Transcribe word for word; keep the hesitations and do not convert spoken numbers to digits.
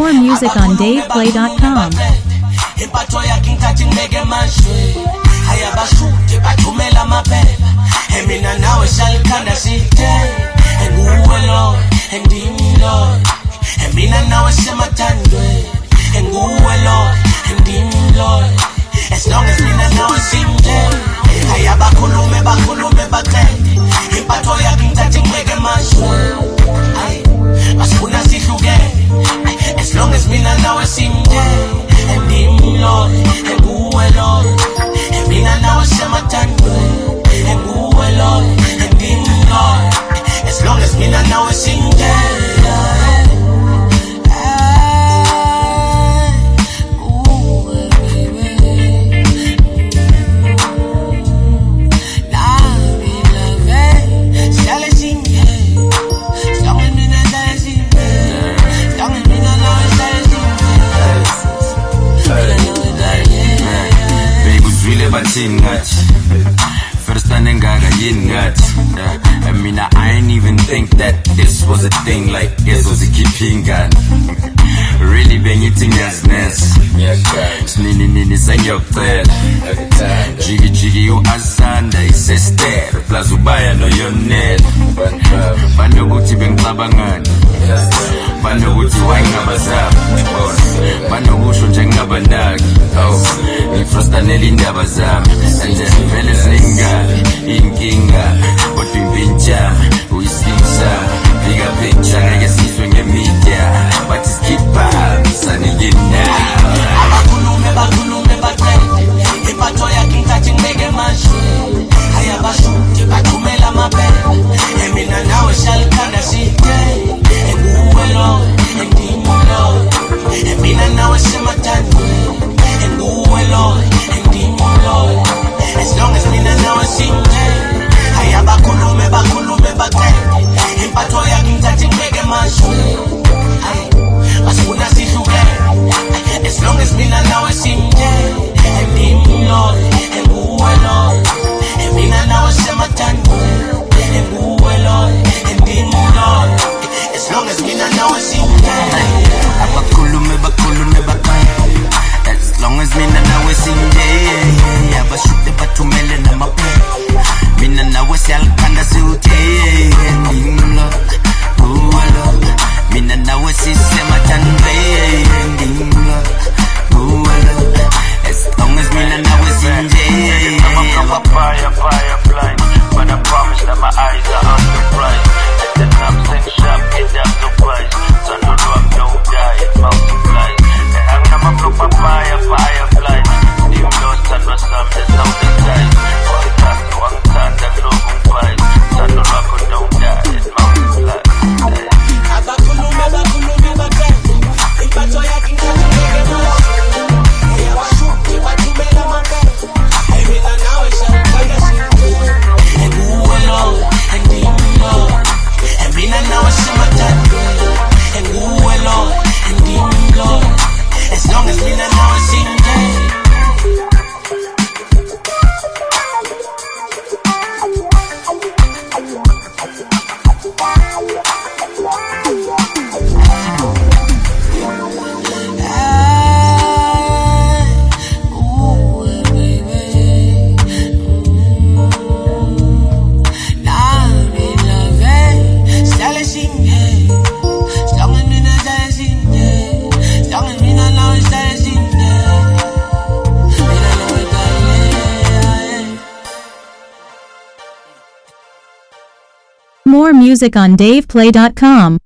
More music on dave play dot com. Impatho yakhe ngithathe ngibeke emashweni ayabashude bathumela amaphepha emina nawe salikhanda sithe enguwe lo endimi lo emina nawe semathandweni enguwe lo endimi lo as long as mina nawe simde ayabakhulume bakhulume baqede impatho yakhe ngithathe ngibeke emashweni basifuna sihlukene as long as mina nawe simde endim Lord enguwe Lord mina nawe semathandweni enguwe Lord endim Lord as long as mina nawe simde First time ngaga yin ngathi I mean I ain't even think that this was a thing like this was a keeping gun really bengithi ngiyazinesa sinini nini sengiyocela jiki jiki u asanda isester plus ubaya no yonela banokuthi bengicabangani banokuthi wayengabazama banokusho nje ngabanaki ngifrostanela indaba zami and vele zingane inkinga kodwa impintshana uyisimsa bigger picture ngeke sizwe ngemedia but it's keep up sanigina abakhulume bakhulume baqede impatho yakhe ngithathe ngibeke emashweni ayabashude bathumela amaphepha emina nawe salikhanda sithe enguwe lo endimi lo emina nawe semathandweni enguwe lo endimi lo as long as mina nawe simde ayabakhulume bakhulume baqede impatho yakhe ngithathe ngibeke emashweni basifuna sihlukene as long as mina nawe simde endimi lo enguwe lo emina nawe semathandweni enguwe lo endimi lo as long as mina nawe simde abakhulume bakhulume baqede as long as mina nawe simde abashude bathumele namaphepha mina nawe siyalikhanda siwuthe endimi lo uwe lo mina nawe sisemathandweni endimi lo uwe lo as long as mina nawe simde I'm a fire, fire, blind but I promise that my eyes are on the prize at the top sing shop get up the price so no rock no die it multiplies and I'm a proper fire, fire, blind new lost and was some the sound the size one time one time the low price so no rock no die it multiplies abakhulume bakhulume baqede impatho yakhe ngithathe ngibeke emashweni ayabashude bathumela amaphepha emina nawe salikhanda sithe enguwe lo endimi lo emina nawe semathandweni enguwe lo endimi lo as long as mina nawe simde More music on dave play dot com.